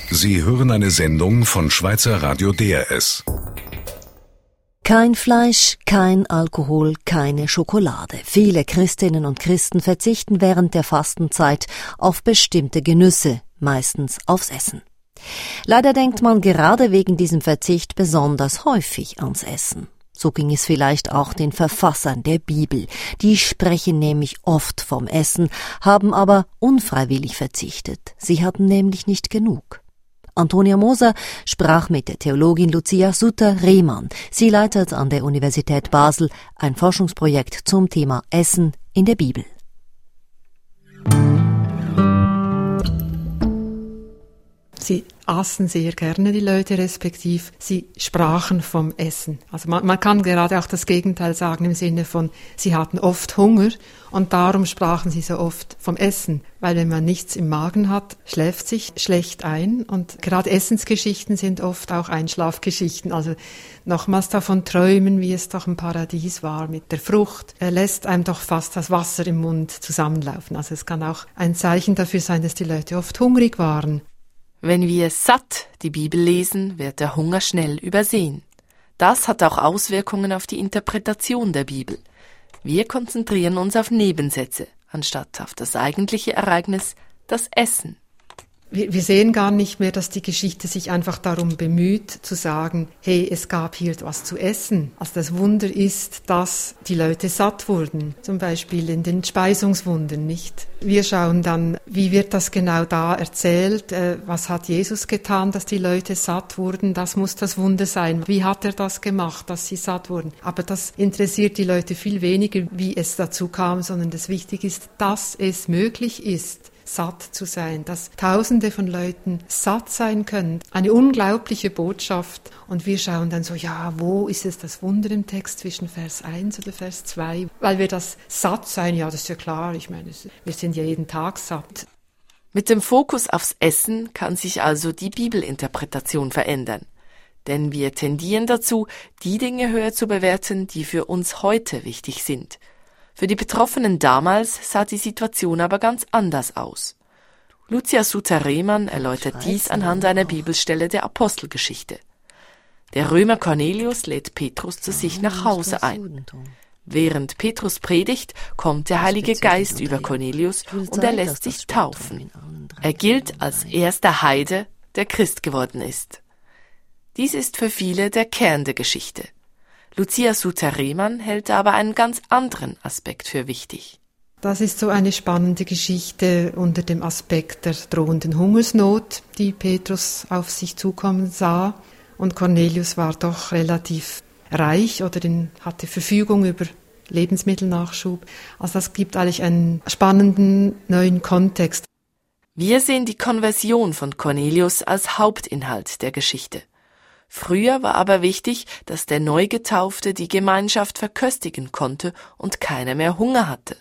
Sie hören eine Sendung von Schweizer Radio DRS. Kein Fleisch, kein Alkohol, keine Schokolade. Viele Christinnen und Christen verzichten während der Fastenzeit auf bestimmte Genüsse, meistens aufs Essen. Leider denkt man gerade wegen diesem Verzicht besonders häufig ans Essen. So ging es vielleicht auch den Verfassern der Bibel. Die sprechen nämlich oft vom Essen, haben aber unfreiwillig verzichtet. Sie hatten nämlich nicht genug. Antonia Moser sprach mit der Theologin Lucia Suter-Rehmann. Sie leitet an der Universität Basel ein Forschungsprojekt zum Thema Essen in der Bibel. Sie aßen sehr gerne, die Leute, respektiv sie sprachen vom Essen. Also man kann gerade auch das Gegenteil sagen im Sinne von, sie hatten oft Hunger und darum sprachen sie so oft vom Essen. Weil wenn man nichts im Magen hat, schläft sich schlecht ein und gerade Essensgeschichten sind oft auch Einschlafgeschichten. Also nochmals davon träumen, wie es doch im Paradies war mit der Frucht, lässt einem doch fast das Wasser im Mund zusammenlaufen. Also es kann auch ein Zeichen dafür sein, dass die Leute oft hungrig waren. Wenn wir satt die Bibel lesen, wird der Hunger schnell übersehen. Das hat auch Auswirkungen auf die Interpretation der Bibel. Wir konzentrieren uns auf Nebensätze, anstatt auf das eigentliche Ereignis, das Essen. Wir sehen gar nicht mehr, dass die Geschichte sich einfach darum bemüht, zu sagen, hey, es gab hier was zu essen. Also das Wunder ist, dass die Leute satt wurden, zum Beispiel in den Speisungswundern, nicht? Wir schauen dann, wie wird das genau da erzählt, was hat Jesus getan, dass die Leute satt wurden, das muss das Wunder sein. Wie hat er das gemacht, dass sie satt wurden? Aber das interessiert die Leute viel weniger, wie es dazu kam, sondern das Wichtige ist, dass es möglich ist, satt zu sein, dass Tausende von Leuten satt sein können. Eine unglaubliche Botschaft. Und wir schauen dann so, ja, wo ist es das Wunder im Text zwischen Vers 1 oder Vers 2? Weil wir das satt sein, ja, das ist ja klar, ich meine, wir sind ja jeden Tag satt. Mit dem Fokus aufs Essen kann sich also die Bibelinterpretation verändern. Denn wir tendieren dazu, die Dinge höher zu bewerten, die für uns heute wichtig sind. Für die Betroffenen damals sah die Situation aber ganz anders aus. Lucia Suter-Rehmann erläutert dies anhand einer Bibelstelle der Apostelgeschichte. Der Römer Cornelius lädt Petrus zu sich nach Hause ein. Während Petrus predigt, kommt der Heilige Geist über Cornelius und er lässt sich taufen. Er gilt als erster Heide, der Christ geworden ist. Dies ist für viele der Kern der Geschichte. Lucia Suter-Rehmann hält aber einen ganz anderen Aspekt für wichtig. Das ist so eine spannende Geschichte unter dem Aspekt der drohenden Hungersnot, die Petrus auf sich zukommen sah. Und Cornelius war doch relativ reich oder hatte Verfügung über Lebensmittelnachschub. Also das gibt eigentlich einen spannenden neuen Kontext. Wir sehen die Konversion von Cornelius als Hauptinhalt der Geschichte. Früher war aber wichtig, dass der Neugetaufte die Gemeinschaft verköstigen konnte und keiner mehr Hunger hatte.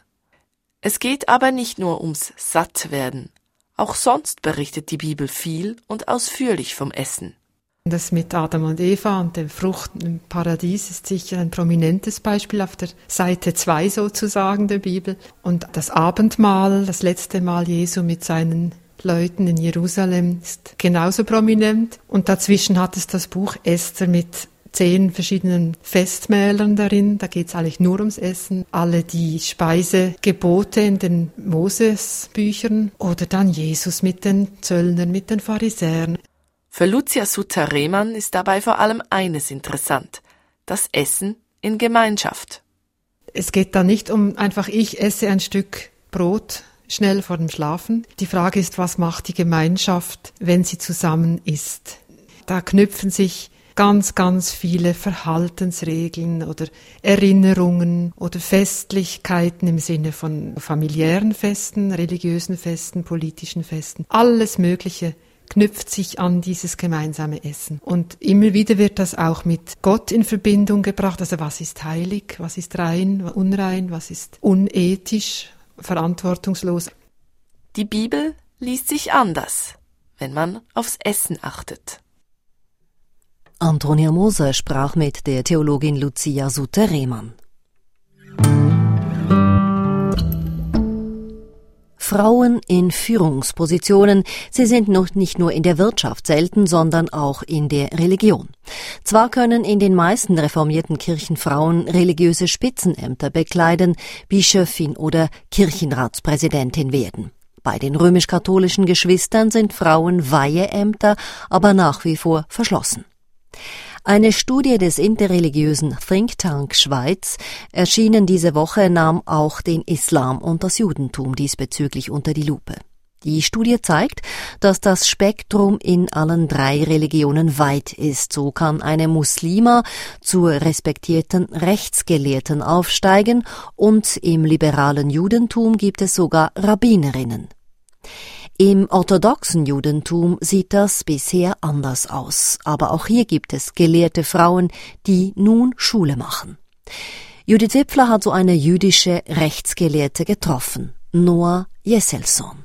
Es geht aber nicht nur ums Sattwerden. Auch sonst berichtet die Bibel viel und ausführlich vom Essen. Das mit Adam und Eva und der Frucht im Paradies ist sicher ein prominentes Beispiel auf der Seite 2 sozusagen der Bibel. Und das Abendmahl, das letzte Mal Jesu mit seinen Leuten in Jerusalem ist genauso prominent. Und dazwischen hat es das Buch Esther mit 10 verschiedenen Festmählern darin. Da geht es eigentlich nur ums Essen. Alle die Speisegebote in den Moses-Büchern oder dann Jesus mit den Zöllnern, mit den Pharisäern. Für Lucia Suter-Rehmann ist dabei vor allem eines interessant: das Essen in Gemeinschaft. Es geht da nicht um einfach, ich esse ein Stück Brot schnell vor dem Schlafen. Die Frage ist, was macht die Gemeinschaft, wenn sie zusammen isst? Da knüpfen sich ganz, ganz viele Verhaltensregeln oder Erinnerungen oder Festlichkeiten im Sinne von familiären Festen, religiösen Festen, politischen Festen. Alles Mögliche knüpft sich an dieses gemeinsame Essen. Und immer wieder wird das auch mit Gott in Verbindung gebracht. Also was ist heilig, was ist rein, unrein, was ist unethisch, verantwortungslos. Die Bibel liest sich anders, wenn man aufs Essen achtet. Antonia Moser sprach mit der Theologin Lucia Suter-Rehmann. Frauen in Führungspositionen, sie sind noch nicht nur in der Wirtschaft selten, sondern auch in der Religion. Zwar können in den meisten reformierten Kirchen Frauen religiöse Spitzenämter bekleiden, Bischöfin oder Kirchenratspräsidentin werden. Bei den römisch-katholischen Geschwistern sind Frauen Weiheämter aber nach wie vor verschlossen. Eine Studie des interreligiösen Think Tank Schweiz, erschienen diese Woche, nahm auch den Islam und das Judentum diesbezüglich unter die Lupe. Die Studie zeigt, dass das Spektrum in allen 3 Religionen weit ist. So kann eine Muslima zur respektierten Rechtsgelehrten aufsteigen und im liberalen Judentum gibt es sogar Rabbinerinnen. Im orthodoxen Judentum sieht das bisher anders aus, aber auch hier gibt es gelehrte Frauen, die nun Schule machen. Judith Wipfler hat so eine jüdische Rechtsgelehrte getroffen, Noah Yeselson.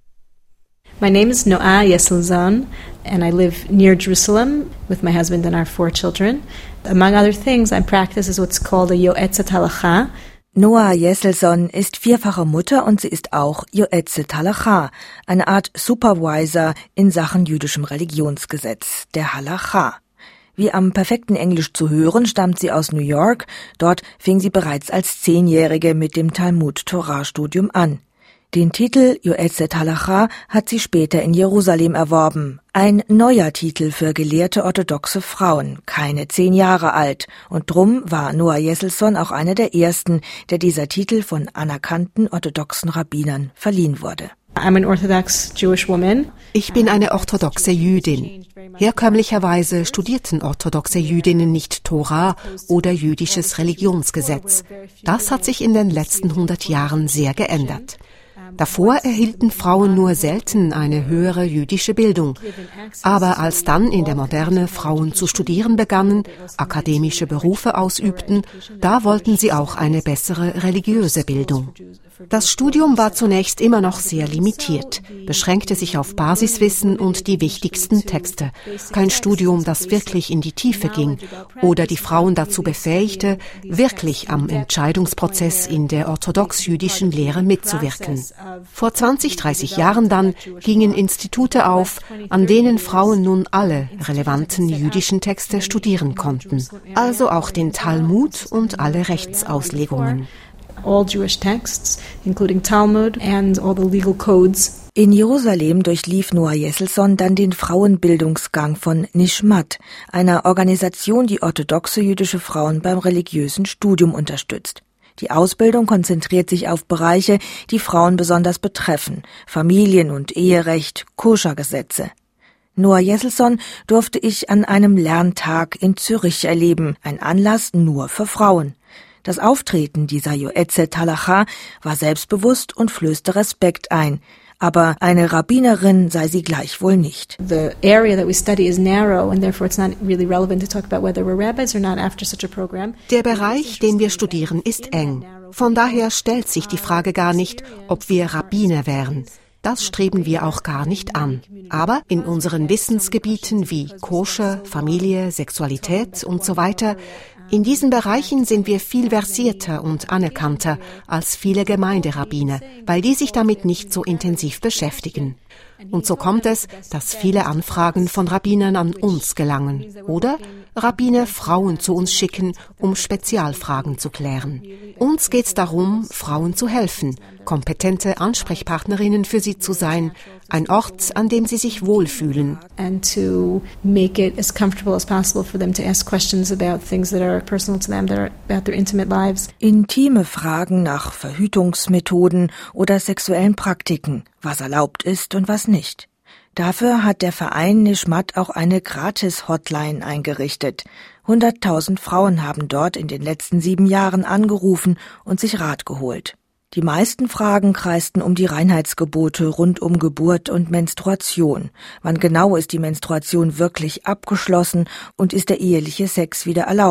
My name is Noah Yeselson, and I live near Jerusalem with my husband and our 4 children. Among other things, I practice is what's called a Yoetzet Halacha. Noah Yeselson ist vierfache Mutter und sie ist auch Yoetzet Halacha, eine Art Supervisor in Sachen jüdischem Religionsgesetz, der Halacha. Wie am perfekten Englisch zu hören, stammt sie aus New York. Dort fing sie bereits als 10-Jährige mit dem Talmud-Torah-Studium an. Den Titel Yoetzet Halacha hat sie später in Jerusalem erworben. Ein neuer Titel für gelehrte orthodoxe Frauen, keine 10 Jahre alt. Und drum war Noah Yeselson auch eine der ersten, der dieser Titel von anerkannten orthodoxen Rabbinern verliehen wurde. I'm an Orthodox Jewish woman. Ich bin eine orthodoxe Jüdin. Herkömmlicherweise studierten orthodoxe Jüdinnen nicht Tora oder jüdisches Religionsgesetz. Das hat sich in den letzten 100 Jahren sehr geändert. Davor erhielten Frauen nur selten eine höhere jüdische Bildung. Aber als dann in der Moderne Frauen zu studieren begannen, akademische Berufe ausübten, da wollten sie auch eine bessere religiöse Bildung. Das Studium war zunächst immer noch sehr limitiert, beschränkte sich auf Basiswissen und die wichtigsten Texte. Kein Studium, das wirklich in die Tiefe ging oder die Frauen dazu befähigte, wirklich am Entscheidungsprozess in der orthodox-jüdischen Lehre mitzuwirken. Vor 20, 30 Jahren dann gingen Institute auf, an denen Frauen nun alle relevanten jüdischen Texte studieren konnten, also auch den Talmud und alle Rechtsauslegungen. All Jewish texts, including Talmud and all the legal codes. In Jerusalem durchlief Noah Yeselson dann den Frauenbildungsgang von Nishmat, einer Organisation, die orthodoxe jüdische Frauen beim religiösen Studium unterstützt. Die Ausbildung konzentriert sich auf Bereiche, die Frauen besonders betreffen: Familien- und Eherecht, Koschergesetze. Noah Yeselson durfte ich an einem Lerntag in Zürich erleben, ein Anlass nur für Frauen. Das Auftreten dieser Yoetzet Halacha war selbstbewusst und flößte Respekt ein. Aber eine Rabbinerin sei sie gleichwohl nicht. The area that we study is narrow and therefore it's not really relevant to talk about whether we're rabbis or not after such a program. Der Bereich, den wir studieren, ist eng. Von daher stellt sich die Frage gar nicht, ob wir Rabbiner wären. Das streben wir auch gar nicht an. Aber in unseren Wissensgebieten wie Koscher, Familie, Sexualität und so weiter, in diesen Bereichen sind wir viel versierter und anerkannter als viele Gemeinderabbiner, weil die sich damit nicht so intensiv beschäftigen. Und so kommt es, dass viele Anfragen von Rabbinern an uns gelangen oder Rabbiner Frauen zu uns schicken, um Spezialfragen zu klären. Uns geht es darum, Frauen zu helfen, kompetente Ansprechpartnerinnen für sie zu sein, ein Ort, an dem sie sich wohlfühlen. And to make it as comfortable as possible for them to ask questions about things that are personal to them, that are about their intimate lives. Intime Fragen nach Verhütungsmethoden oder sexuellen Praktiken, was erlaubt ist und was nicht. Dafür hat der Verein Nishmat auch eine Gratis-Hotline eingerichtet. 100.000 Frauen haben dort in den letzten 7 Jahren angerufen und sich Rat geholt. Die meisten Fragen kreisten um die Reinheitsgebote rund um Geburt und Menstruation. Wann genau ist die Menstruation wirklich abgeschlossen und ist der eheliche Sex wieder erlaubt?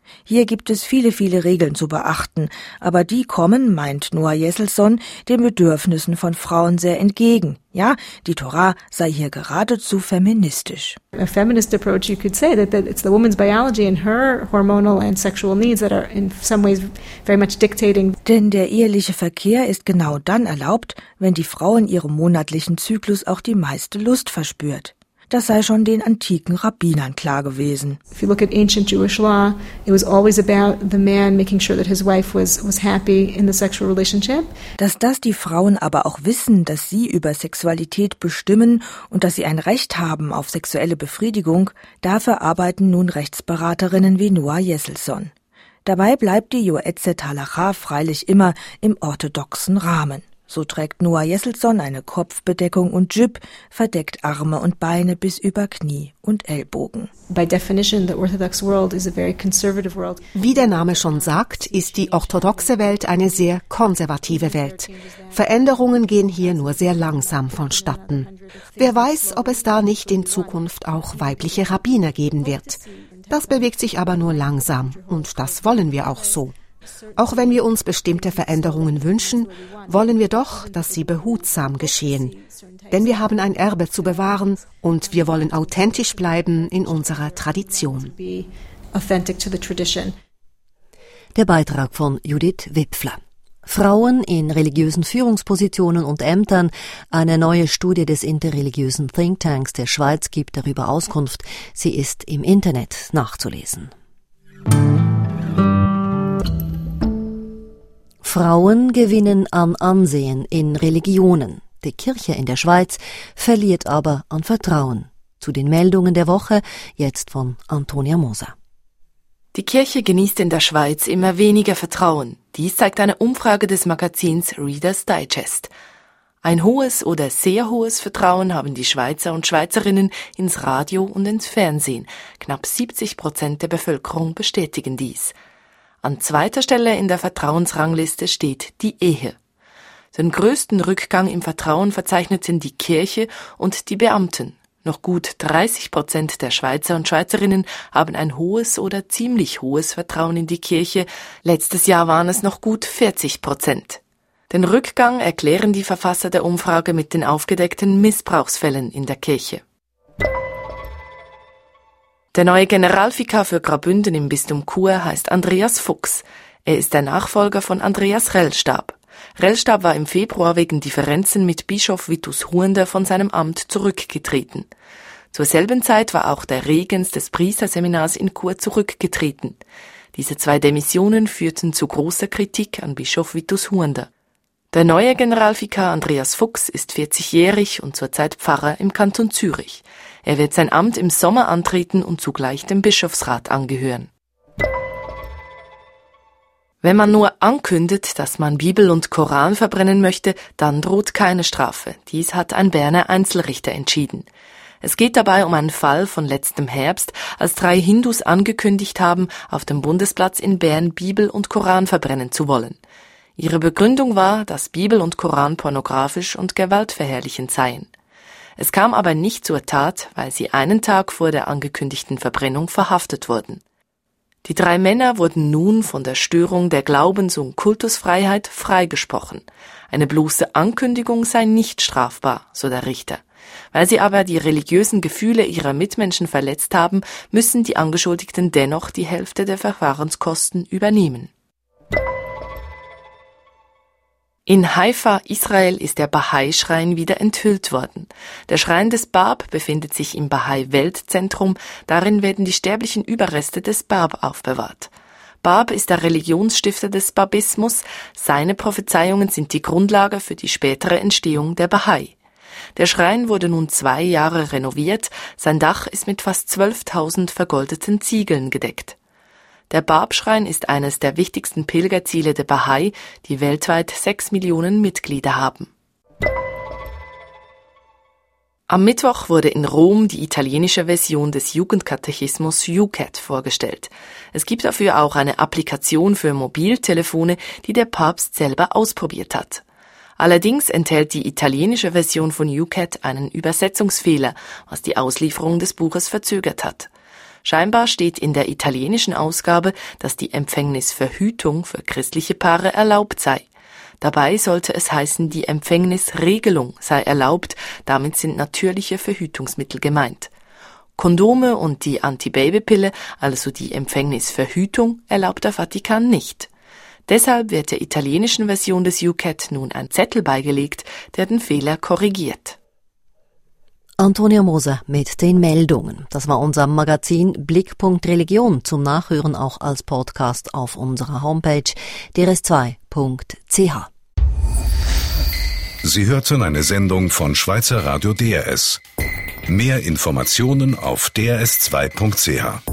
Hier gibt es viele Regeln zu beachten, aber die kommen, meint Noah Jesselson, den Bedürfnissen von Frauen sehr entgegen. Ja, die Tora sei hier geradezu feministisch. A feminist approach, you could say that it's the woman's biology and her hormonal and sexual needs that are in some ways very much dictating. Denn der eheliche Verkehr ist genau dann erlaubt, wenn die Frau in ihrem monatlichen Zyklus auch die meiste Lust verspürt. Das sei schon den antiken Rabbinern klar gewesen. If you look at ancient Jewish law, it was always about the man making sure that his wife was happy in the sexual relationship. Dass das die Frauen aber auch wissen, dass sie über Sexualität bestimmen und dass sie ein Recht haben auf sexuelle Befriedigung, dafür arbeiten nun Rechtsberaterinnen wie Noah Jesselson. Dabei bleibt die Yoetzet Halacha freilich immer im orthodoxen Rahmen. So trägt Noah Jesselson eine Kopfbedeckung und Jib, verdeckt Arme und Beine bis über Knie und Ellbogen. By definition, the Orthodox world is a very conservative world. Wie der Name schon sagt, ist die orthodoxe Welt eine sehr konservative Welt. Veränderungen gehen hier nur sehr langsam vonstatten. Wer weiß, ob es da nicht in Zukunft auch weibliche Rabbiner geben wird. Das bewegt sich aber nur langsam und das wollen wir auch so. Auch wenn wir uns bestimmte Veränderungen wünschen, wollen wir doch, dass sie behutsam geschehen. Denn wir haben ein Erbe zu bewahren und wir wollen authentisch bleiben in unserer Tradition. Der Beitrag von Judith Wipfler. Frauen in religiösen Führungspositionen und Ämtern. Eine neue Studie des interreligiösen Thinktanks der Schweiz gibt darüber Auskunft. Sie ist im Internet nachzulesen. Frauen gewinnen an Ansehen in Religionen. Die Kirche in der Schweiz verliert aber an Vertrauen. Zu den Meldungen der Woche jetzt von Antonia Moser. Die Kirche genießt in der Schweiz immer weniger Vertrauen. Dies zeigt eine Umfrage des Magazins Reader's Digest. Ein hohes oder sehr hohes Vertrauen haben die Schweizer und Schweizerinnen ins Radio und ins Fernsehen. Knapp 70% der Bevölkerung bestätigen dies. An zweiter Stelle in der Vertrauensrangliste steht die Ehe. Den größten Rückgang im Vertrauen verzeichneten die Kirche und die Beamten. Noch gut 30% der Schweizer und Schweizerinnen haben ein hohes oder ziemlich hohes Vertrauen in die Kirche. Letztes Jahr waren es noch gut 40%. Den Rückgang erklären die Verfasser der Umfrage mit den aufgedeckten Missbrauchsfällen in der Kirche. Der neue Generalvikar für Graubünden im Bistum Chur heißt Andreas Fuchs. Er ist der Nachfolger von Andreas Rellstab. Rellstab war im Februar wegen Differenzen mit Bischof Vitus Huender von seinem Amt zurückgetreten. Zur selben Zeit war auch der Regens des Priesterseminars in Chur zurückgetreten. Diese 2 Demissionen führten zu großer Kritik an Bischof Vitus Huender. Der neue Generalvikar Andreas Fuchs ist 40-jährig und zurzeit Pfarrer im Kanton Zürich. Er wird sein Amt im Sommer antreten und zugleich dem Bischofsrat angehören. Wenn man nur ankündigt, dass man Bibel und Koran verbrennen möchte, dann droht keine Strafe. Dies hat ein Berner Einzelrichter entschieden. Es geht dabei um einen Fall von letztem Herbst, als 3 Hindus angekündigt haben, auf dem Bundesplatz in Bern Bibel und Koran verbrennen zu wollen. Ihre Begründung war, dass Bibel und Koran pornografisch und gewaltverherrlichend seien. Es kam aber nicht zur Tat, weil sie einen Tag vor der angekündigten Verbrennung verhaftet wurden. Die 3 Männer wurden nun von der Störung der Glaubens- und Kultusfreiheit freigesprochen. Eine bloße Ankündigung sei nicht strafbar, so der Richter. Weil sie aber die religiösen Gefühle ihrer Mitmenschen verletzt haben, müssen die Angeschuldigten dennoch die Hälfte der Verfahrenskosten übernehmen. In Haifa, Israel, ist der Bahai-Schrein wieder enthüllt worden. Der Schrein des Bab befindet sich im Bahai-Weltzentrum. Darin werden die sterblichen Überreste des Bab aufbewahrt. Bab ist der Religionsstifter des Babismus. Seine Prophezeiungen sind die Grundlage für die spätere Entstehung der Bahai. Der Schrein wurde nun 2 Jahre renoviert. Sein Dach ist mit fast 12.000 vergoldeten Ziegeln gedeckt. Der Bab-Schrein ist eines der wichtigsten Pilgerziele der Bahai, die weltweit 6 Millionen Mitglieder haben. Am Mittwoch wurde in Rom die italienische Version des Jugendkatechismus YouCat vorgestellt. Es gibt dafür auch eine Applikation für Mobiltelefone, die der Papst selber ausprobiert hat. Allerdings enthält die italienische Version von YouCat einen Übersetzungsfehler, was die Auslieferung des Buches verzögert hat. Scheinbar steht in der italienischen Ausgabe, dass die Empfängnisverhütung für christliche Paare erlaubt sei. Dabei sollte es heißen, die Empfängnisregelung sei erlaubt, damit sind natürliche Verhütungsmittel gemeint. Kondome und die Antibabypille, also die Empfängnisverhütung, erlaubt der Vatikan nicht. Deshalb wird der italienischen Version des UCAT nun ein Zettel beigelegt, der den Fehler korrigiert. Antonia Moser mit den Meldungen. Das war unser Magazin Blickpunkt Religion, zum Nachhören auch als Podcast auf unserer Homepage drs2.ch. Sie hörten eine Sendung von Schweizer Radio DRS. Mehr Informationen auf drs2.ch.